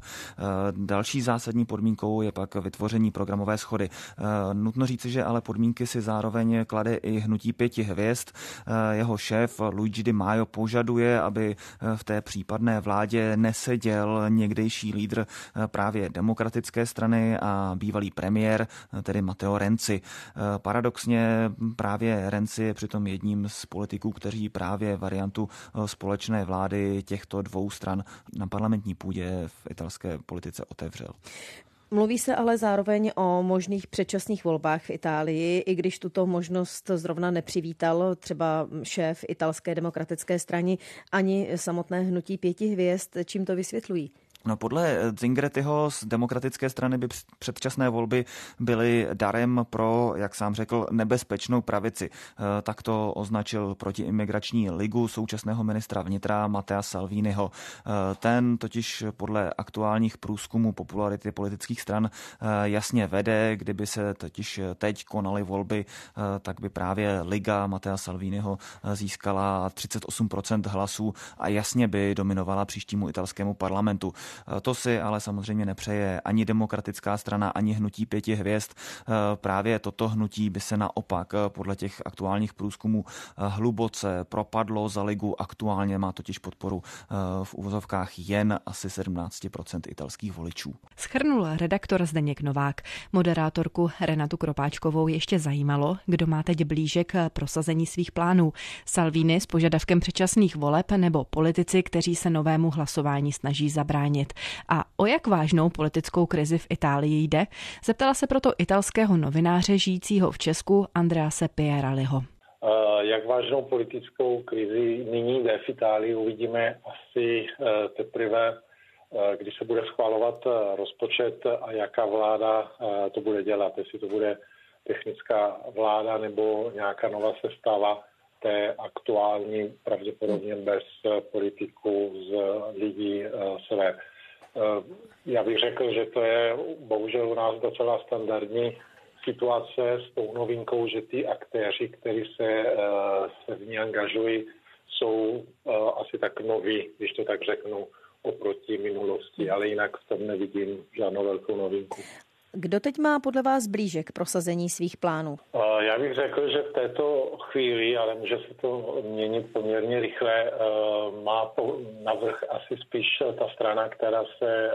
Další zásadní podmínkou je pak vytvoření programové shody. Nutno říci, že ale podmínky si zároveň klade i hnutí pěti hvězd. Jeho šéf Luigi Di Maio požaduje, aby v té případné vládě neseděl někdejší lídr právě demokratické strany a bývalý premiér, tedy Matteo Renzi. Paradoxně právě Renzi je přitom jedním z politiků, kteří právě variantu společné vlády těchto dvou stran na parlamentní půdě v italské politice otevřel. Mluví se ale zároveň o možných předčasných volbách v Itálii, i když tuto možnost zrovna nepřivítal třeba šéf italské demokratické strany ani samotné hnutí pěti hvězd. Čím to vysvětlují? No, podle Zingarettiho z demokratické strany by předčasné volby byly darem pro, jak sám řekl, nebezpečnou pravici. Tak to označil protiimigrační ligu současného ministra vnitra Mattea Salviniho. Ten totiž podle aktuálních průzkumů popularity politických stran jasně vede. Kdyby se totiž teď konaly volby, tak by právě liga Mattea Salviniho získala třicet osm procent hlasů a jasně by dominovala příštímu italskému parlamentu. To si ale samozřejmě nepřeje ani demokratická strana, ani hnutí pěti hvězd. Právě toto hnutí by se naopak podle těch aktuálních průzkumů hluboce propadlo za ligu. Aktuálně má totiž podporu v uvozovkách jen asi sedmnáct procent italských voličů. Shrnul redaktor Zdeněk Novák. Moderátorku Renatu Kropáčkovou ještě zajímalo, kdo má teď blíže k prosazení svých plánů. Salvini s požadavkem předčasných voleb nebo politici, kteří se novému hlasování snaží zabránit. A o jak vážnou politickou krizi v Itálii jde, zeptala se proto italského novináře žijícího v Česku Andrease Pieraliho. Jak vážnou politickou krizi nyní jde v Itálii, uvidíme asi teprve, když se bude schvalovat rozpočet a jaká vláda to bude dělat. Jestli to bude technická vláda nebo nějaká nová sestava té aktuální, pravděpodobně bez politiků z lidí sever. Já bych řekl, že to je bohužel u nás docela standardní situace s tou novinkou, že ty aktéři, kteří se, se v ní angažují, jsou asi tak noví, když to tak řeknu, oproti minulosti, ale jinak v tom nevidím žádnou velkou novinku. Kdo teď má podle vás blíže k prosazení svých plánů? Já bych řekl, že v této chvíli, ale může se to měnit poměrně rychle, má navrch asi spíš ta strana, která se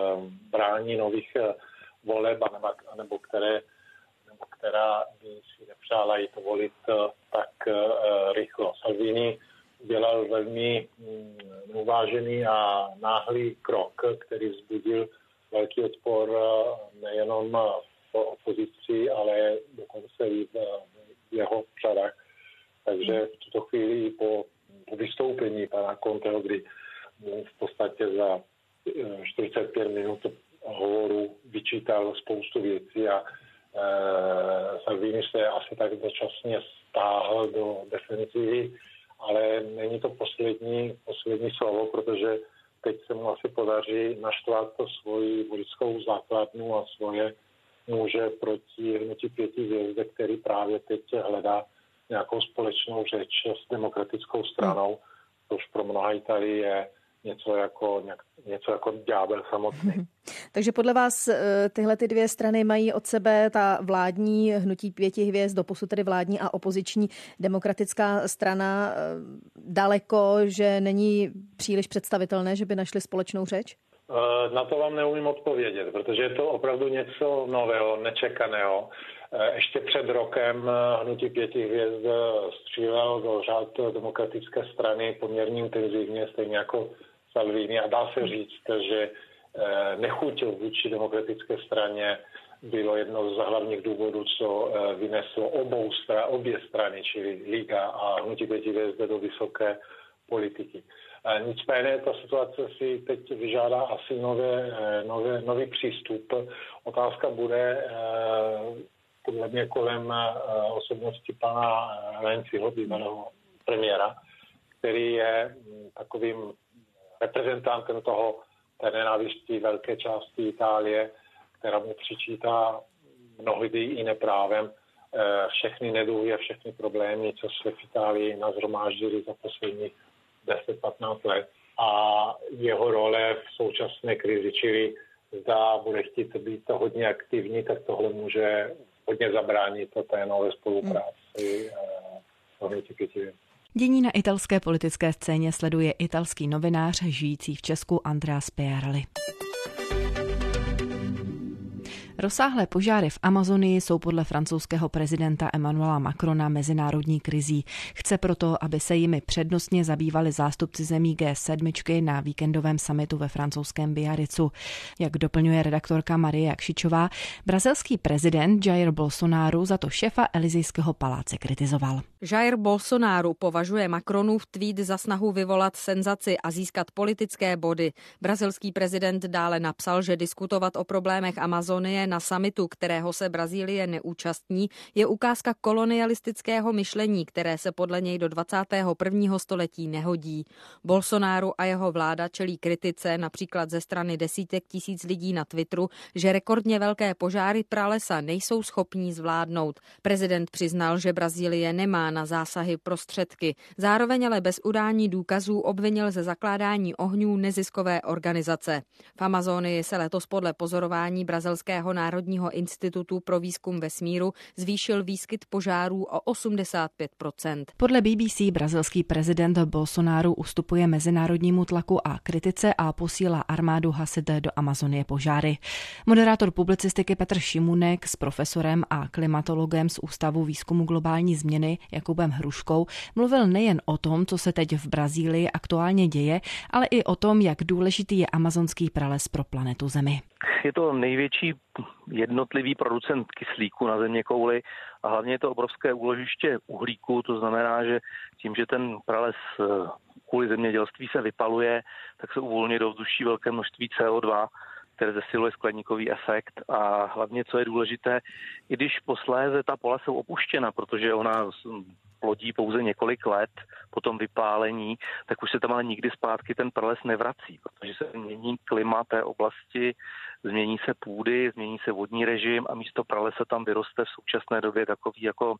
brání nových voleb, nebo, které, nebo která by si nepřála jít volit tak rychlo. Salvini dělal velmi neuvážený a náhlý krok, který vzbudil velký odpor nejenom v opozici, ale dokonce i v jeho řadách. Takže v tuto chvíli po vystoupení pana Conteho, kdy v podstatě za čtyřicet pět minut hovoru vyčítal spoustu věcí a e, Salvini se asi tak dočasně stáhl do defenzivy, ale není to poslední, poslední slovo, protože teď se mu asi podaří naštvat svoji voličskou základnu a svoje muže proti hnutí pěti hvězd, který právě teď hledá nějakou společnou řeč s demokratickou stranou, což pro mnoha Italii je něco jako, něco jako ďábel samotný. Takže podle vás tyhle ty dvě strany mají od sebe, ta vládní hnutí pěti hvězd, doposud tedy vládní a opoziční demokratická strana, daleko, že není příliš představitelné, že by našli společnou řeč? Na to vám neumím odpovědět, protože je to opravdu něco nového, nečekaného. Ještě před rokem hnutí pěti hvězd střílel do řád demokratické strany poměrně intenzivně, stejně jako Salvini. A dá se říct, že nechuť vůči demokratické straně bylo jedno z hlavních důvodů, co vyneslo obou stra, obě strany, čili Liga a hnutí pěti hvězd do vysoké politiky. Nicméně ta situace si teď vyžádá asi nové, nové, nový přístup. Otázka bude podle mě kolem osobnosti pana Renziho, bývalého premiéra, který je takovým reprezentantem toho té nenávisti velké části Itálie, která mu přičítá mnohdy i neprávem všechny neduhy a všechny problémy, co se v Itálii nazhromáždily za posledních deset patnáct let. A jeho role v současné krizi, čili zda bude chtít být to hodně aktivní, tak tohle může hodně zabránit té nové spolupráci hnutí pěti hvězd. Dění na italské politické scéně sleduje italský novinář žijící v Česku Andrea Spiarelli. Rozsáhlé požáry v Amazonii jsou podle francouzského prezidenta Emmanuela Macrona mezinárodní krizí. Chce proto, aby se jimi přednostně zabývali zástupci zemí G sedm na víkendovém summitu ve francouzském Biarritzu. Jak doplňuje redaktorka Marie Jakšičová, brazilský prezident Jair Bolsonaro za to šéfa Elysejského paláce kritizoval. Jair Bolsonaro považuje Macronův tweet za snahu vyvolat senzaci a získat politické body. Brazilský prezident dále napsal, že diskutovat o problémech Amazonie na summitu, kterého se Brazílie neúčastní, je ukázka kolonialistického myšlení, které se podle něj do dvacátého prvního století nehodí. Bolsonaro a jeho vláda čelí kritice například ze strany desítek tisíc lidí na Twitteru, že rekordně velké požáry pralesa nejsou schopní zvládnout. Prezident přiznal, že Brazílie nemá na zásahy prostředky. Zároveň ale bez udání důkazů obvinil ze zakládání ohňů neziskové organizace. V Amazonii se letos podle pozorování brazilského Národního institutu pro výzkum vesmíru zvýšil výskyt požárů o osmdesát pět procent. Podle B B C brazilský prezident Bolsonaro ustupuje mezinárodnímu tlaku a kritice a posílá armádu hasit do Amazonie požáry. Moderátor publicistiky Petr Šimunek s profesorem a klimatologem z Ústavu výzkumu globální změny Jakubem Hruškou mluvil nejen o tom, co se teď v Brazílii aktuálně děje, ale i o tom, jak důležitý je amazonský prales pro planetu Zemi. Je to největší jednotlivý producent kyslíku na zeměkouli a hlavně je to obrovské úložiště uhlíku, to znamená, že tím, že ten prales kvůli zemědělství se vypaluje, tak se uvolňuje do vzduší velké množství C O dva, které zesiluje skleníkový efekt a hlavně, co je důležité, i když posléze ta pole jsou opuštěna, protože ona plodí pouze několik let po tom vypálení, tak už se tam ale nikdy zpátky ten prales nevrací, protože se mění klima té oblasti, změní se půdy, změní se vodní režim a místo pralesa tam vyroste v současné době takový jako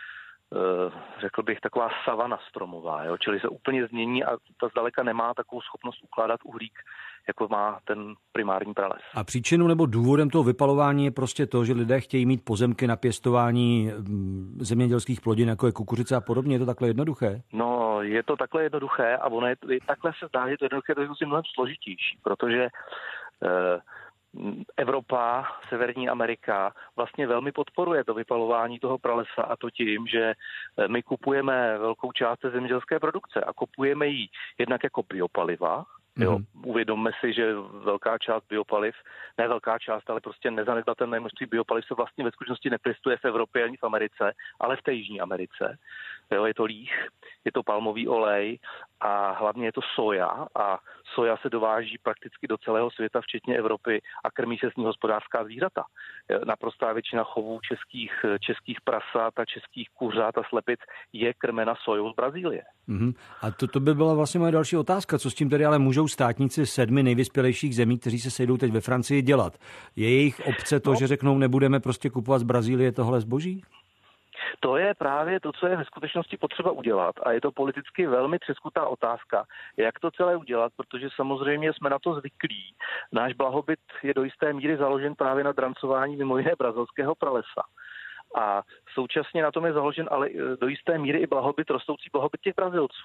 řekl bych, taková savana stromová, jo? Čili se úplně změní a ta zdaleka nemá takovou schopnost ukládat uhlík, jako má ten primární prales. A příčinou nebo důvodem toho vypalování je prostě to, že lidé chtějí mít pozemky na pěstování zemědělských plodin, jako je kukuřice a podobně. Je to takhle jednoduché? No, je to takhle jednoduché a ono je, takhle se zdá, že to je jednoduché, to je prostě mnohem složitější, protože eh, Evropa, Severní Amerika vlastně velmi podporuje to vypalování toho pralesa a to tím, že my kupujeme velkou část té zemědělské produkce a kupujeme ji jednak jako biopaliva. Jo, uvědomme si, že velká část biopaliv, ne velká část, ale prostě nezanedbatelné množství biopaliv se vlastně ve skutečnosti nepěstuje v Evropě ani v Americe, ale v té Jižní Americe. Jo, je to líh, je to palmový olej a hlavně je to soja a soja se dováží prakticky do celého světa, včetně Evropy a krmí se s ní hospodářská zvířata. Naprostá většina chovů českých, českých prasat a českých kuřat a slepic je krmena sojou z Brazílie. Mm-hmm. A to, to by byla vlastně moje další otázka. Co s tím tedy ale můžou státníci sedmi nejvyspělejších zemí, kteří se sejdou teď ve Francii, dělat? Je jejich obce to, no. že řeknou, nebudeme prostě kupovat z Brazílie tohle zboží? To je právě to, co je ve skutečnosti potřeba udělat a je to politicky velmi třeskutá otázka, jak to celé udělat, protože samozřejmě jsme na to zvyklí. Náš blahobyt je do jisté míry založen právě na drancování mimo jiné brazilského pralesa. A současně na tom je založen ale do jisté míry i blahobyt, rostoucí blahobyt těch Brazilců.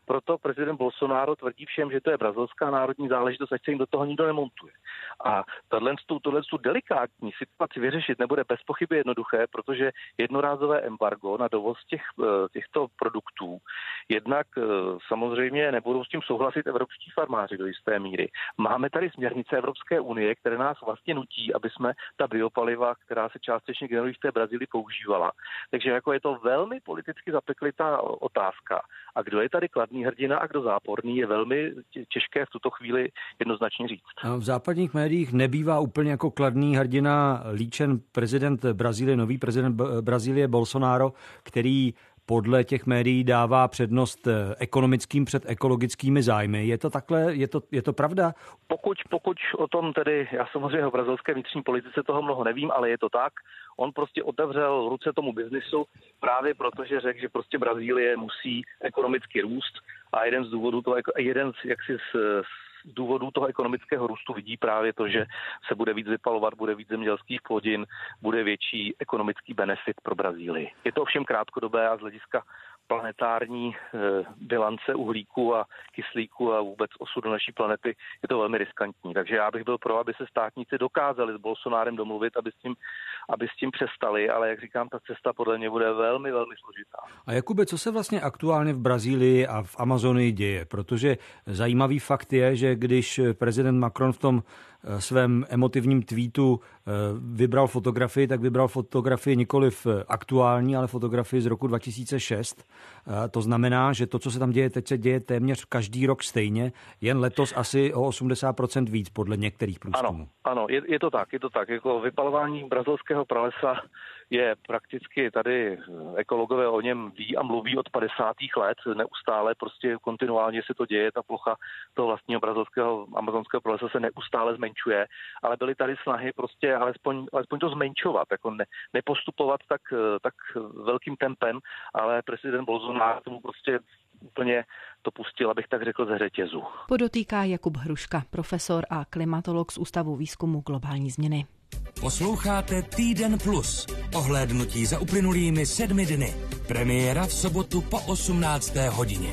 proto prezident Bolsonaro tvrdí všem, že to je brazilská národní záležitost, ať se jim do toho nikdo nemontuje. A tohle tu delikátní situaci vyřešit nebude bez pochyby jednoduché, protože jednorázové embargo na dovoz těch, těchto produktů jednak samozřejmě nebudou s tím souhlasit evropští farmáři do jisté míry. Máme tady směrnice Evropské unie, které nás vlastně nutí, aby jsme ta biopaliva, která se částečně generují v té Brazílii, používala. Takže jako je to velmi politicky zapeklitá otázka. A kdo je tady kladný hrdina a kdo záporný, je velmi těžké v tuto chvíli jednoznačně říct. V západních médiích nebývá úplně jako kladný hrdina líčen prezident Brazílie, nový prezident Brazílie Bolsonaro, který podle těch médií dává přednost ekonomickým před ekologickými zájmy. Je to takhle? Je to, je to pravda? Pokud, pokud o tom tedy, já samozřejmě o brazilské vnitřní politice toho mnoho nevím, ale je to tak. On prostě otevřel ruce tomu biznisu právě proto, že řekl, že prostě Brazílie musí ekonomicky růst a jeden z důvodů toho, jeden z, jaksi z, z důvodů toho ekonomického růstu vidí právě to, že se bude víc vypalovat, bude víc zemědělských plodin, bude větší ekonomický benefit pro Brazílii. Je to ovšem krátkodobé a z hlediska planetární bilance uhlíku a kyslíku a vůbec osudu naší planety je to velmi riskantní. Takže já bych byl pro, aby se státníci dokázali s Bolsonárem domluvit, aby s tím, aby s tím přestali, ale jak říkám, ta cesta podle mě bude velmi, velmi složitá. A Jakube, co se vlastně aktuálně v Brazílii a v Amazonii děje? Protože zajímavý fakt je, že když prezident Macron v tom svém emotivním tweetu vybral fotografii, tak vybral fotografii nikoliv aktuální, ale fotografii z roku dva tisíce šest. To znamená, že to, co se tam děje, teď se děje téměř každý rok stejně, jen letos asi o osmdesát procent víc podle některých průzkumů. Ano, ano je, je to tak, je to tak. Jako vypalování brazilského pralesa je prakticky tady, ekologové o něm ví a mluví od padesátých let, neustále, prostě kontinuálně se to děje, ta plocha toho vlastního brazilského amazonského pralesa se neustále zmenšuje, ale byly tady snahy prostě alespoň, alespoň to zmenšovat, jako ne, nepostupovat tak, tak velkým tempem, ale prezident Bolsonaro tomu prostě úplně to pustil, abych tak řekl, ze řetězu. Podotýká Jakub Hruška, profesor a klimatolog z Ústavu výzkumu globální změny. Posloucháte Týden plus. Ohlédnutí za uplynulými sedmi dny. Premiéra v sobotu po osmnácté hodině.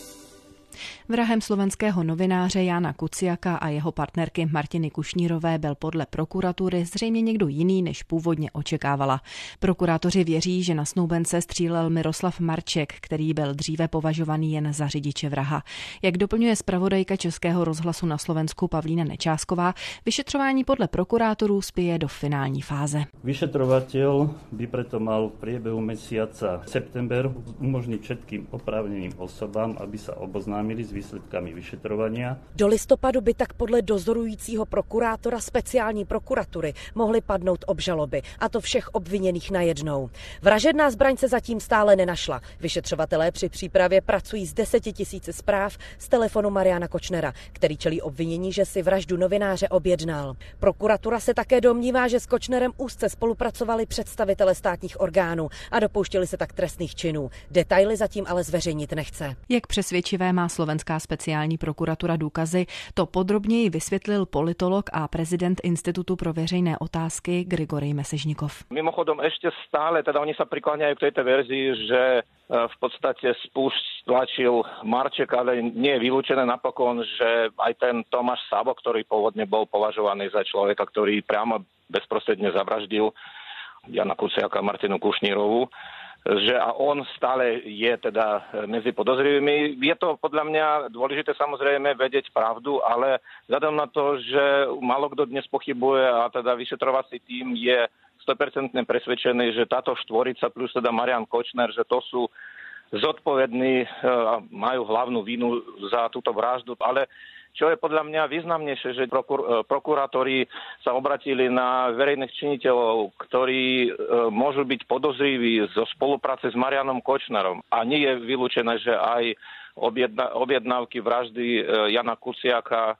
Vrahem slovenského novináře Jána Kuciaka a jeho partnerky Martiny Kušnírové byl podle prokuratury zřejmě někdo jiný, než původně očekávala. Prokurátoři věří, že na snoubence střílel Miroslav Marček, který byl dříve považovaný jen za řidiče vraha. Jak doplňuje zpravodajka Českého rozhlasu na Slovensku Pavlína Nečásková, vyšetřování podle prokurátorů spěje do finální fáze. Vyšetrovateľ by preto mal v priebehu mesiaca september umožniť všetkým oprávneným osobám, aby sa oboznámili s výsledkami vyšetrovania. Do listopadu by tak podle dozorujícího prokurátora speciální prokuratury mohly padnout obžaloby, a to všech obviněných najednou. Vražedná zbraň se zatím stále nenašla. Vyšetřovatelé při přípravě pracují s deseti tisíci zpráv z telefonu Mariana Kočnera, který čelí obvinění, že si vraždu novináře objednal. Prokuratura se také domnívá, že s Kočnerem úzce spolupracovali představitelé státních orgánů a dopouštěli se tak trestných činů. Detaily zatím ale zveřejnit nechce. Jak přesvědčivé má slovenská speciální prokuratura důkazy, to podrobněji vysvětlil politolog a prezident Institutu pro veřejné otázky Grigory Mesežnikov. Mimochodom ešte stále, teda oni sa prikláňajú k tejto verzii, že v podstate spúšť stlačil Marček, ale nie je vylúčené napokon, že aj ten Tomáš Sabo, ktorý pôvodne bol považovaný za človeka, ktorý priamo bezprostredne zavraždil Jana Kuciaka a Martinu Kušnírovú, že a on stále je teda medzi podozrivými. Je to podľa mňa dôležité samozrejme vedieť pravdu, ale vzhľadom na to, že málo kto dnes pochybuje a teda vyšetrovací tým je sto percent presvedčený, že táto štvorica plus teda Marian Kočner, že to sú zodpovední a majú hlavnú vinu za túto vraždu, ale čo je podľa mňa významnejšie, že prokur- prokurátori sa obratili na verejných činiteľov, ktorí e, môžu byť podozriví zo spolupráce s Marianom Kočnerom. A nie je vylúčené, že aj objedna- objednávky vraždy e, Jana Kuciaka e,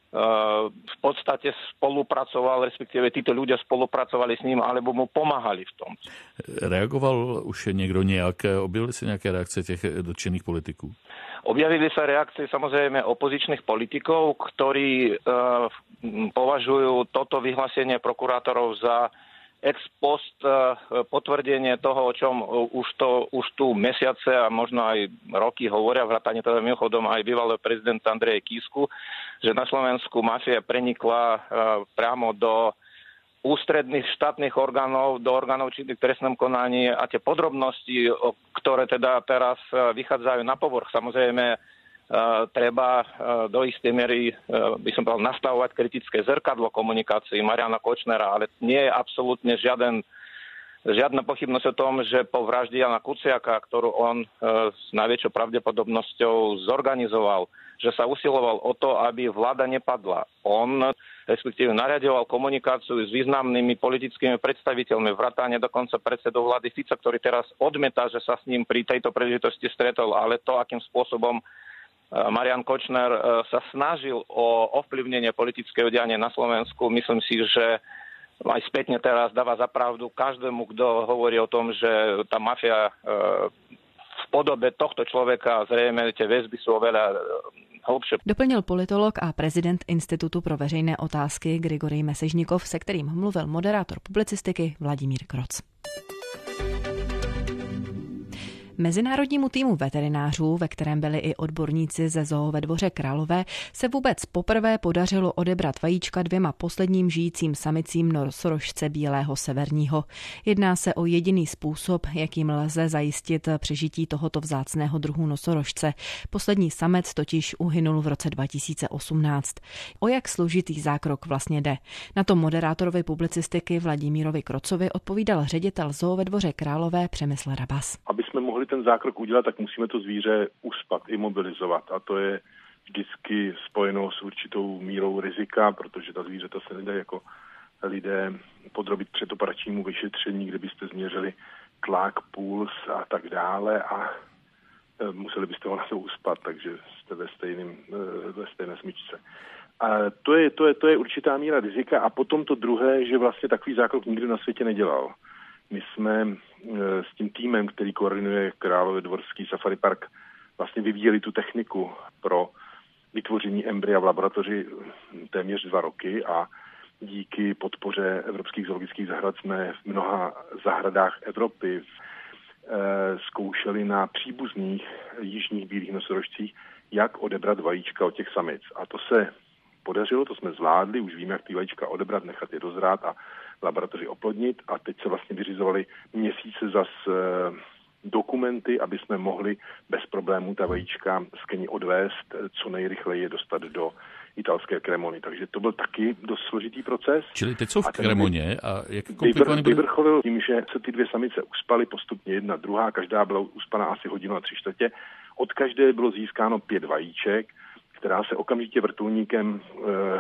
v podstate spolupracoval, respektíve títo ľudia spolupracovali s ním, alebo mu pomáhali v tom. Reagoval už niekto nejak? Objavili sa nejaké reakcie tých dotčených politiků? Objavili sa reakcie samozrejme opozičných politikov, ktorí e, považujú toto vyhlásenie prokurátorov za ex post potvrdenie toho, o čom už, to, už tu mesiace a možno aj roky hovoria, vrátane teda mimochodom aj bývalého prezidenta Andreja Kisku, že na Slovensku mafia prenikla priamo do ústredných štátnych orgánov, do orgánov činných v trestnom konaní a tie podrobnosti, ktoré teda teraz vychádzajú na povrch. Samozrejme, Uh, treba uh, do istej miery, uh, by som povedal, nastavovať kritické zrkadlo komunikácií Mariana Kočnera, ale nie je absolútne žiaden, žiadna pochybnosť o tom, že po vražde Jana Kuciaka, ktorú on uh, s najväčšou pravdepodobnosťou zorganizoval, že sa usiloval o to, aby vláda nepadla. On respektíve nariadoval komunikáciu s významnými politickými predstaviteľmi, vrátane dokonca predsedu vlády Fica, ktorý teraz odmieta, že sa s ním pri tejto príležitosti stretol, ale to, akým spôsobom Marian Kočner sa snažil o ovplyvnenie politického diania na Slovensku. Myslím si, že aj spätne teraz dáva za pravdu každému, kto hovorí o tom, že tá mafia v podobe tohto človeka zrejme tie väzby sú oveľa hlbšie. Doplnil politolog a prezident Institutu pro veřejné otázky Grigorij Mesežnikov, se kterým mluvil moderátor publicistiky Vladimír Kroc. Mezinárodnímu týmu veterinářů, ve kterém byli i odborníci ze zoo ve Dvoře Králové, se vůbec poprvé podařilo odebrat vajíčka dvěma posledním žijícím samicím nosorožce bílého severního. Jedná se o jediný způsob, jakým lze zajistit přežití tohoto vzácného druhu nosorožce. Poslední samec totiž uhynul v roce dva tisíce osmnáct. O jak složitý zákrok vlastně jde? Na to moderátorovi publicistiky Vladimírovi Krocovi odpovídal ředitel zoo ve Dvoře Králové Přemysl Rabas. Aby jsme mohli ten zákrok udělat, tak musíme to zvíře uspat, imobilizovat. A to je vždycky spojeno s určitou mírou rizika, protože ta zvířata se nedá jako lidé podrobit předoperačnímu vyšetření, kde byste změřili tlak, puls a tak dále a museli byste ho na to uspat, takže jste ve, stejným, ve stejné smyčce. A to je, to, je, to je určitá míra rizika a potom to druhé, že vlastně takový zákrok nikdo na světě nedělal. My jsme s tím týmem, který koordinuje Královédvorský safari park, vlastně vyvíjeli tu techniku pro vytvoření embrya v laboratoři téměř dva roky a díky podpoře evropských zoologických zahrad jsme v mnoha zahradách Evropy zkoušeli na příbuzných jižních bílých nosorožcích, jak odebrat vajíčka od těch samic. A to se podařilo, to jsme zvládli, už víme, jak ty vajíčka odebrat, nechat je dozrát a laboratoři oplodnit a teď se vlastně vyřizovali měsíce zas e, dokumenty, aby jsme mohli bez problémů ta vajíčka z Keni odvést, co nejrychleji je dostat do italské Kremony. Takže to byl taky dost složitý proces. Čili teď jsou v Kremoně a jak komplikovaný byl? Vyvrcholil tím, že se ty dvě samice uspaly postupně jedna, druhá, každá byla uspaná asi hodinu a tři čtvrtě. Od každé bylo získáno pět vajíček, která se okamžitě vrtulníkem e,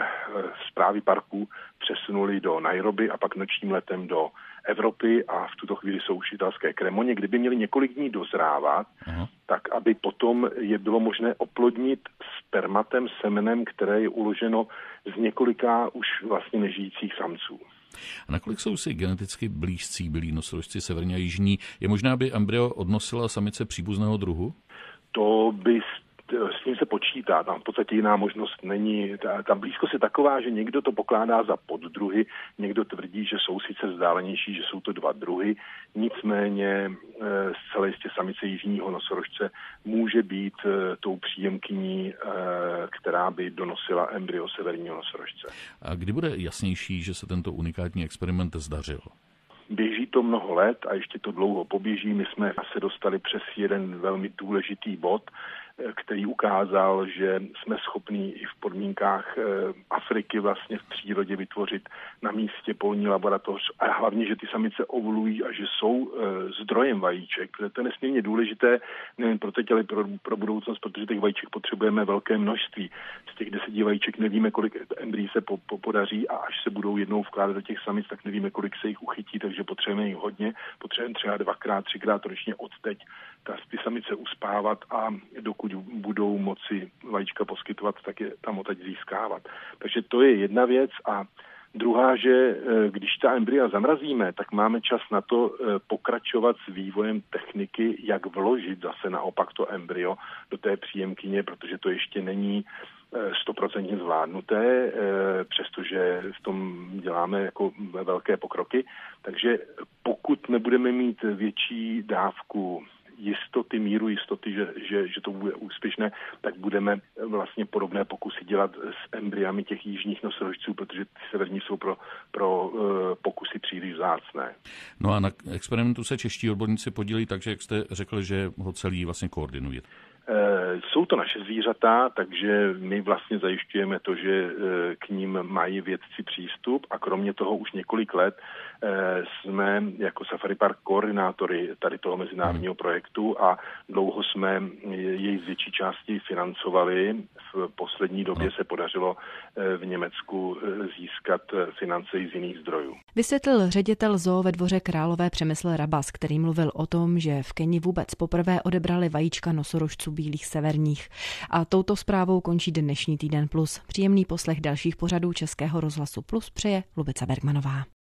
správy parku přesunuli do Nairobi a pak nočním letem do Evropy a v tuto chvíli jsou už italské Kremoně, kdyby měli několik dní dozrávat, Aha. tak aby potom je bylo možné oplodnit spermatem, semenem, které je uloženo z několika už vlastně nežijících samců. A nakolik jsou si geneticky blízcí bílí nosorožci severní a jižní? Je možná, aby embryo odnosila samice příbuzného druhu? To by s tím se počítá, tam v podstatě jiná možnost není. Ta, ta blízkost je taková, že někdo to pokládá za poddruhy, někdo tvrdí, že jsou sice vzdálenější, že jsou to dva druhy, nicméně e, zcela jistě samice jižního nosorožce může být e, tou příjemkyní, e, která by donosila embryo severního nosorožce. A kdy bude jasnější, že se tento unikátní experiment zdařil? Běží to mnoho let a ještě to dlouho poběží. My jsme se dostali přes jeden velmi důležitý bod, který ukázal, že jsme schopní i v podmínkách Afriky vlastně v přírodě vytvořit na místě polní laboratoř a hlavně, že ty samice ovulují a že jsou zdrojem vajíček. To je nesmírně důležité nejen pro teď, ale pro, pro budoucnost, protože těch vajíček potřebujeme velké množství. Z těch deseti vajíček nevíme, kolik embryí se po, po, podaří a až se budou jednou vkládat do těch samic, tak nevíme, kolik se jich uchytí, takže potřebujeme jich hodně. Potřebujeme třeba dvakrát, třikrát ročně od teď ty samice uspávat a dokud budou moci vajíčka poskytovat, tak je tam odteď získávat. Takže to je jedna věc a Druhá, že když ta embrya zamrazíme, tak máme čas na to pokračovat s vývojem techniky, jak vložit zase naopak to embryo do té příjemkyně, protože to ještě není stoprocentně zvládnuté, přestože v tom děláme jako velké pokroky. Takže pokud nebudeme mít větší dávku jistoty, míru jistoty, že, že, že to bude úspěšné, tak budeme vlastně podobné pokusy dělat s embryami těch jižních nosorožců, protože ty severní jsou pro, pro uh, pokusy příliš vzácné. No a na experimentu se čeští odborníci podílí, takže jak jste řekl, že ho celý vlastně koordinují. Jsou to naše zvířata, takže my vlastně zajišťujeme to, že k ním mají vědci přístup a kromě toho už několik let jsme jako Safari Park koordinátory tady toho mezinárodního projektu a dlouho jsme jej z větší části financovali. V poslední době se podařilo v Německu získat finance i z jiných zdrojů. Vysvětlil ředitel zoo ve Dvoře Králové Přemysl Rabas, který mluvil o tom, že v Keni vůbec poprvé odebrali vajíčka nosorožců bílých severních. A touto zprávou končí dnešní Týden Plus. Příjemný poslech dalších pořadů Českého rozhlasu Plus přeje Lubica Bergmanová.